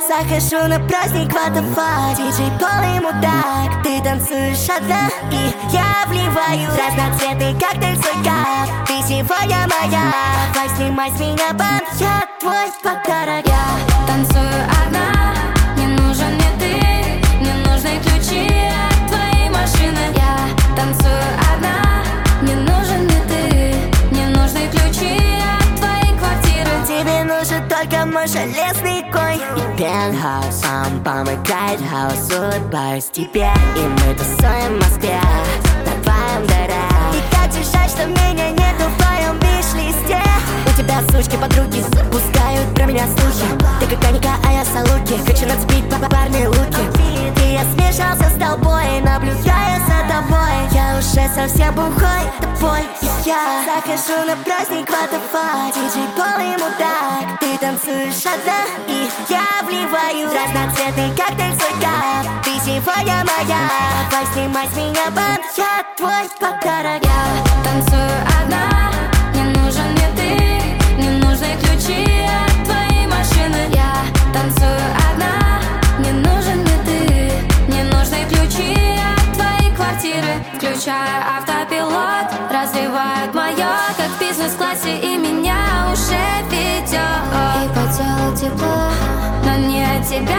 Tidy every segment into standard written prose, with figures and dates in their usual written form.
Захожу на праздник Ватафа, диджей полный мудак. Ты танцуешь одна, и я вливаю разноцветный коктейль свой кап. Ты сегодня моя, давай снимай с меня бант, я твой подарок. Я танцую одна, не нужен мне ты, не нужны ключи от твоей машины. Я танцую одна, не нужен мне ты, не нужны ключи от твоей квартиры. Тебе нужен только мой железный конь и пентхаус, сам помогает хаос. Улыбаюсь тебе, и мы тусуем в Москве на твоем дыре. И как же жаль, что меня нету в твоем виш-листе. У тебя сучки подруги запускают про меня слухи. Ты как Аника, а я Салуки. Хочу нацепить парные луки. И я смешался с толпой, наблюдая за тобой. Я уже совсем бухой, тобой и я. Захожу на праздник Ватафа, диджей полный мудак. Ты танцуешь одна, и я вливаю разноцветный коктейль свой кап. Ты сегодня моя, давай снимай с меня бант, я твой подарок. Я танцую одна, не нужен мне ты, не нужны ключи от твоей машины. Я танцую одна, не нужен мне ты, не нужны ключи от твоей квартиры. Включаю автопилот, развивает моё, как в бизнес-классе, и меня уже ведёт. И по телу тепло, но не от тебя.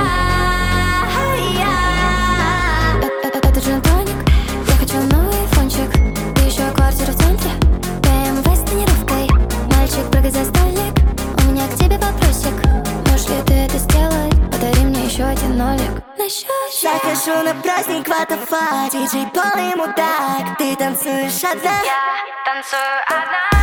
Это джин-тоник, я хочу новый фончик. И еще квартира в центре, БМВ с тонировкой. Мальчик, прыгай за столик, у меня к тебе вопросик. Можешь ли ты это сделать? Подари мне еще один нолик на счётчик. Захожу на праздник Ватафа, диджей полный мудак. Ты танцуешь одна, Я танцую одна.